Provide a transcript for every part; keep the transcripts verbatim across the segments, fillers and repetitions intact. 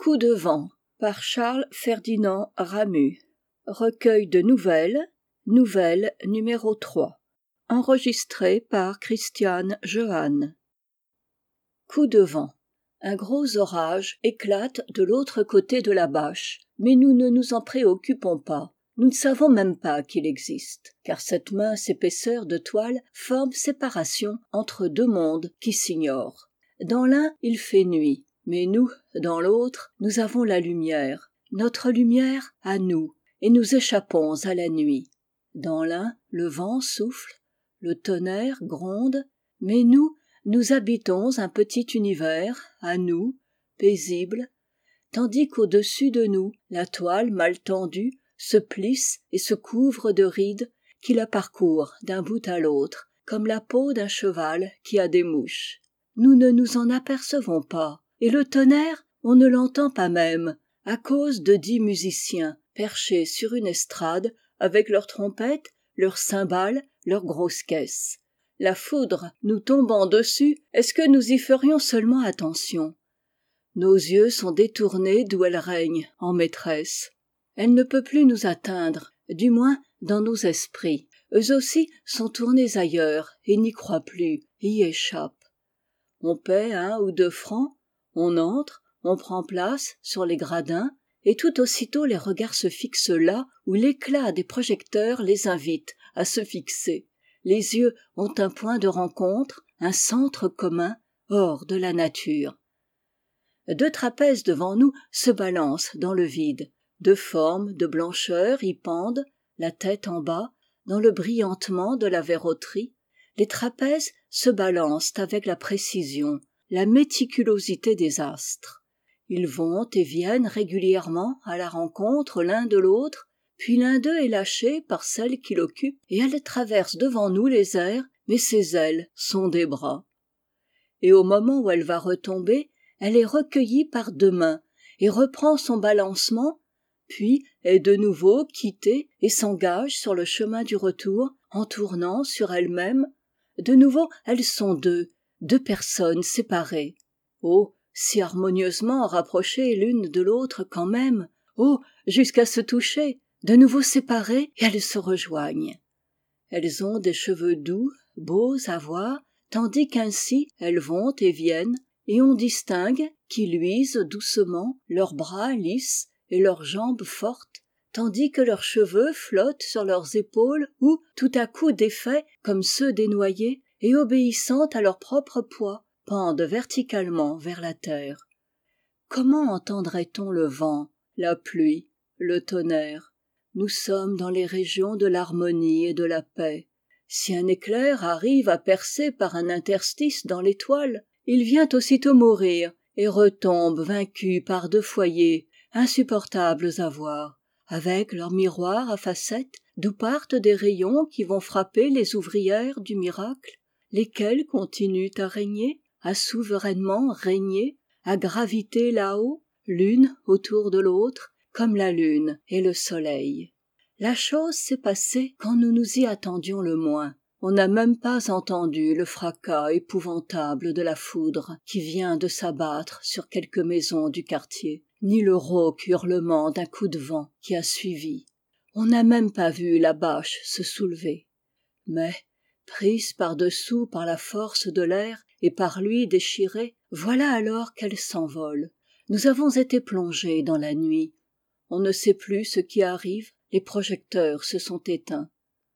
Coup de vent par Charles Ferdinand Ramus. Recueil de nouvelles, nouvelle numéro trois. Enregistré par Christiane Jeanne. Coup de vent. Un gros orage éclate de l'autre côté de la bâche, mais nous ne nous en préoccupons pas. Nous ne savons même pas qu'il existe, car cette mince épaisseur de toile forme séparation entre deux mondes qui s'ignorent. Dans l'un, il fait nuit, mais nous, dans l'autre, nous avons la lumière, notre lumière à nous, et nous échappons à la nuit. Dans l'un, le vent souffle, le tonnerre gronde, mais nous, nous habitons un petit univers, à nous, paisible, tandis qu'au-dessus de nous, la toile mal tendue se plisse et se couvre de rides qui la parcourent d'un bout à l'autre, comme la peau d'un cheval qui a des mouches. Nous ne nous en apercevons pas, et le tonnerre, on ne l'entend pas même, à cause de dix musiciens, perchés sur une estrade, avec leurs trompettes, leurs cymbales, leurs grosses caisses. La foudre nous tombant dessus, est-ce que nous y ferions seulement attention ? Nos yeux sont détournés d'où elle règne en maîtresse. Elle ne peut plus nous atteindre, du moins dans nos esprits. Eux aussi sont tournés ailleurs et n'y croient plus, y échappent. On paie un ou deux francs, on entre, on prend place sur les gradins, et tout aussitôt les regards se fixent là où l'éclat des projecteurs les invite à se fixer. Les yeux ont un point de rencontre, un centre commun, hors de la nature. Deux trapèzes devant nous se balancent dans le vide. Deux formes de blancheur y pendent, la tête en bas, dans le brillantement de la verroterie. Les trapèzes se balancent avec la précision, la méticulosité des astres. Ils vont et viennent régulièrement à la rencontre l'un de l'autre, puis l'un d'eux est lâché par celle qui l'occupe, et elle traverse devant nous les airs, mais ses ailes sont des bras. Et au moment où elle va retomber, elle est recueillie par deux mains, et reprend son balancement, puis est de nouveau quittée et s'engage sur le chemin du retour, en tournant sur elle-même. De nouveau, elles sont deux, deux personnes séparées. Oh, si harmonieusement rapprochées l'une de l'autre quand même, oh, jusqu'à se toucher, de nouveau séparées, et elles se rejoignent. Elles ont des cheveux doux, beaux à voir, tandis qu'ainsi elles vont et viennent, et on distingue, qui luisent doucement, leurs bras lisses et leurs jambes fortes, tandis que leurs cheveux flottent sur leurs épaules ou, tout à coup défaits comme ceux des noyés, et obéissant à leur propre poids, pendent verticalement vers la terre. Comment entendrait-on le vent, la pluie, le tonnerre ? Nous sommes dans les régions de l'harmonie et de la paix. Si un éclair arrive à percer par un interstice dans l'étoile, il vient aussitôt mourir et retombe vaincu par deux foyers, insupportables à voir, avec leurs miroirs à facettes, d'où partent des rayons qui vont frapper les ouvrières du miracle, lesquelles continuent à régner, à souverainement régner, à graviter là-haut, l'une autour de l'autre, comme la lune et le soleil. La chose s'est passée quand nous nous y attendions le moins. On n'a même pas entendu le fracas épouvantable de la foudre qui vient de s'abattre sur quelques maisons du quartier, ni le rauque hurlement d'un coup de vent qui a suivi. On n'a même pas vu la bâche se soulever. Mais, prise par-dessous par la force de l'air et par lui déchirée, voilà alors qu'elle s'envole. Nous avons été plongés dans la nuit. On ne sait plus ce qui arrive, les projecteurs se sont éteints.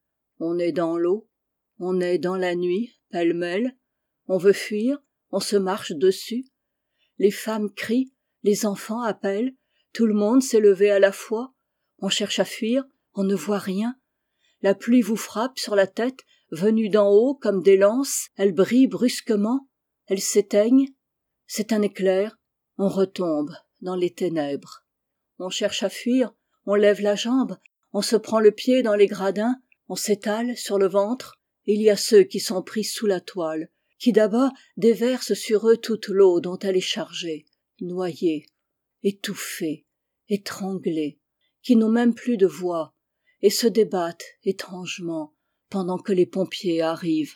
On est dans l'eau, on est dans la nuit, pêle-mêle, on veut fuir, on se marche dessus. Les femmes crient, les enfants appellent, tout le monde s'est levé à la fois. On cherche à fuir, on ne voit rien. La pluie vous frappe sur la tête, venue d'en haut comme des lances, elle brille brusquement, elle s'éteigne. C'est un éclair, on retombe dans les ténèbres. On cherche à fuir, on lève la jambe, on se prend le pied dans les gradins, on s'étale sur le ventre. Et il y a ceux qui sont pris sous la toile, qui d'abord déversent sur eux toute l'eau dont elle est chargée, noyés, étouffés, étranglés, qui n'ont même plus de voix, et se débattent étrangement pendant que les pompiers arrivent.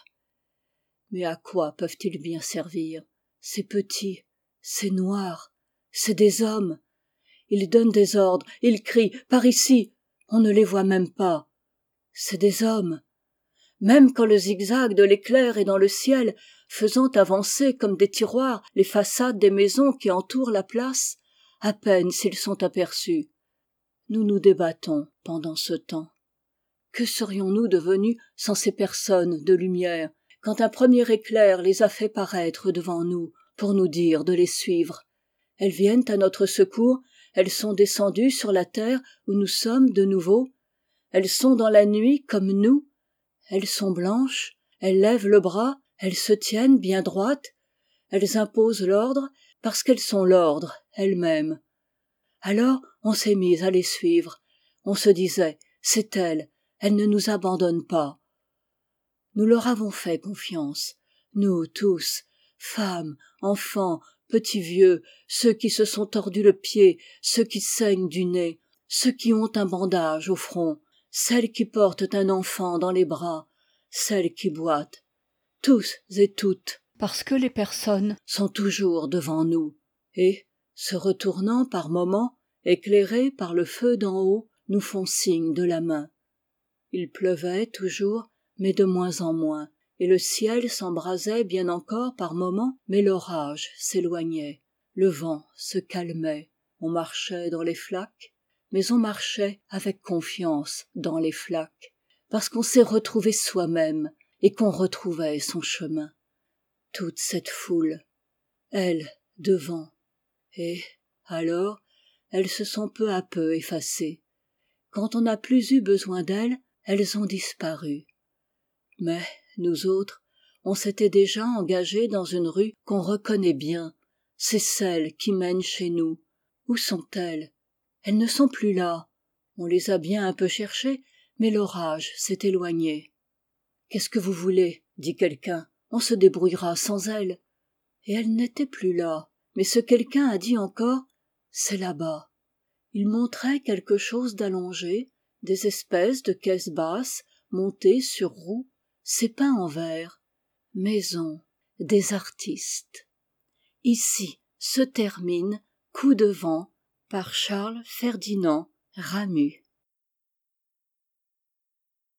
Mais à quoi peuvent-ils bien servir ? C'est petit, c'est noir, c'est des hommes, Ils donnent des ordres, ils crient « Par ici !» On ne les voit même pas. C'est des hommes. Même quand le zigzag de l'éclair est dans le ciel, faisant avancer comme des tiroirs les façades des maisons qui entourent la place, à peine s'ils sont aperçus. Nous nous débattons pendant ce temps. Que serions-nous devenus sans ces personnes de lumière, quand un premier éclair les a fait paraître devant nous, pour nous dire de les suivre? Elles viennent à notre secours, elles sont descendues sur la terre où nous sommes de nouveau. Elles sont dans la nuit comme nous. Elles sont blanches, elles lèvent le bras, elles se tiennent bien droites. Elles imposent l'ordre parce qu'elles sont l'ordre elles-mêmes. Alors on s'est mis à les suivre. On se disait, c'est elles, elles ne nous abandonnent pas. Nous leur avons fait confiance, nous tous, femmes, enfants, petits vieux, ceux qui se sont tordus le pied, ceux qui saignent du nez, ceux qui ont un bandage au front, celles qui portent un enfant dans les bras, celles qui boitent, tous et toutes, parce que les personnes sont toujours devant nous. Et, se retournant par moments, éclairés par le feu d'en haut, nous font signe de la main. Il pleuvait toujours, mais de moins en moins, et le ciel s'embrasait bien encore par moments, mais l'orage s'éloignait, le vent se calmait, on marchait dans les flaques, mais on marchait avec confiance dans les flaques, parce qu'on s'est retrouvé soi-même et qu'on retrouvait son chemin. Toute cette foule, elle devant, et alors elles se sont peu à peu effacées. Quand on n'a plus eu besoin d'elles, elles ont disparu. Mais nous autres, on s'était déjà engagés dans une rue qu'on reconnaît bien, c'est celle qui mène chez nous. Où sont-elles? Elles ne sont plus là. On les a bien un peu cherchées, mais l'orage s'est éloigné. « Qu'est-ce que vous voulez ?» dit quelqu'un. « On se débrouillera sans elles. » Et elles n'étaient plus là. Mais ce quelqu'un a dit encore « C'est là-bas. » Il montrait quelque chose d'allongé, des espèces de caisses basses, montées sur roues, c'est peint en vert. Maison des artistes. Ici se termine Coup de vent par Charles Ferdinand Ramu.